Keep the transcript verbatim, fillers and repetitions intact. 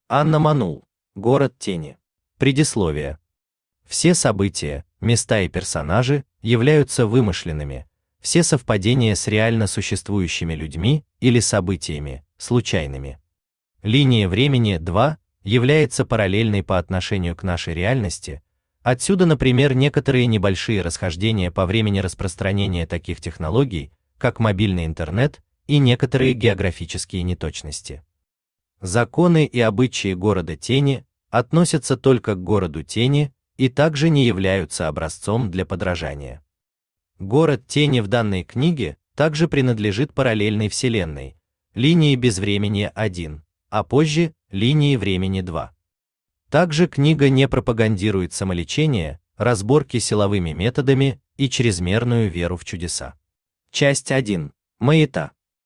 Анна Манул. Город тени. Предисловие. Все события, места и персонажи являются вымышленными, все совпадения с реально существующими людьми или событиями случайными. Линия времени два является параллельной по отношению к нашей реальности. Отсюда, например, некоторые небольшие расхождения по времени распространения таких технологий, как мобильный интернет, и некоторые географические неточности. Законы и обычаи города тени относятся только к городу тени и также не являются образцом для подражания. Город тени в данной книге также принадлежит параллельной вселенной, линии безвремени один, а позже линии времени два. Также книга не пропагандирует самолечение, разборки силовыми методами и чрезмерную веру в чудеса. Часть один. Маята.